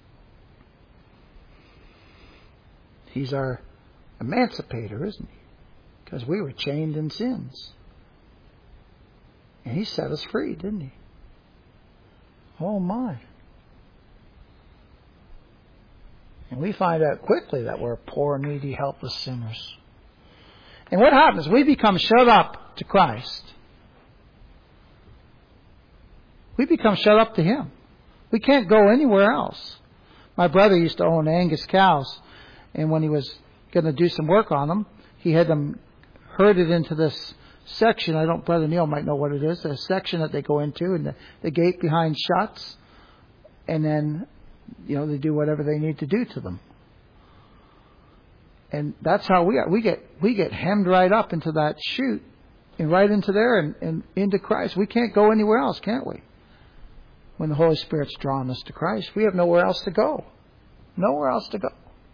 He's our emancipator, isn't He? Because we were chained in sins. And He set us free, didn't He? Oh my. And we find out quickly that we're poor, needy, helpless sinners. And what happens? We become shut up to Christ. We become shut up to Him. We can't go anywhere else. My brother used to own Angus cows. And when he was going to do some work on them, he had them herded into this section. I don't, Brother Neil might know what it is. A section that they go into, and the, the gate behind shuts, and then, you know, they do whatever they need to do to them. And that's how we are. We get we get hemmed right up into that chute, and right into there, and, and into Christ. We can't go anywhere else, can't we? When the Holy Spirit's drawn us to Christ, we have nowhere else to go. Nowhere else to go.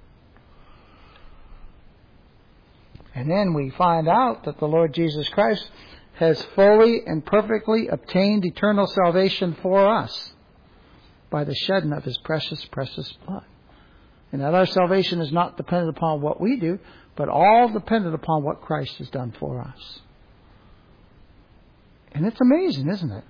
And then we find out that the Lord Jesus Christ has fully and perfectly obtained eternal salvation for us by the shedding of His precious, precious blood. And that our salvation is not dependent upon what we do, but all dependent upon what Christ has done for us. And it's amazing, isn't it?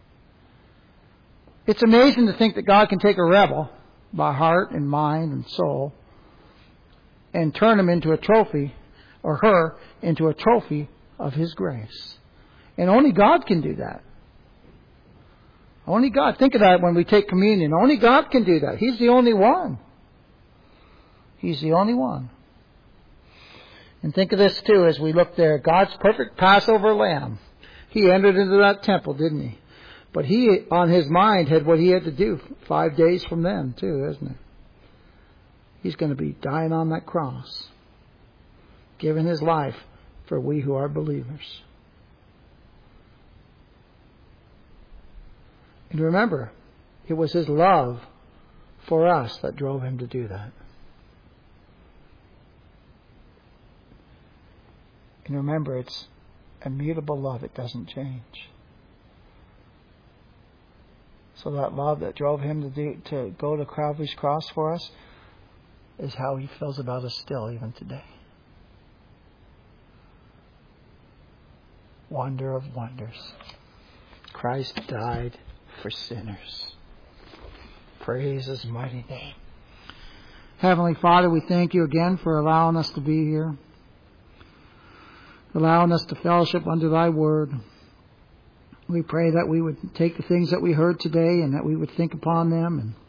It's amazing to think that God can take a rebel by heart and mind and soul and turn him into a trophy or her into a trophy of His grace. And only God can do that. Only God. Think of that when we take communion. Only God can do that. He's the only one. He's the only one. And think of this too as we look there. God's perfect Passover lamb. He entered into that temple, didn't He? But He, on His mind, had what He had to do five days from then too, isn't it? He's going to be dying on that cross, giving His life for we who are believers. And remember, it was His love for us that drove Him to do that. And remember, it's immutable love. It doesn't change. So that love that drove Him to do, to go to Calvary's cross for us is how He feels about us still, even today. Wonder of wonders. Christ died for sinners. Praise His mighty name. Heavenly Father, we thank You again for allowing us to be here, allowing us to fellowship under Thy word. We pray that we would take the things that we heard today and that we would think upon them and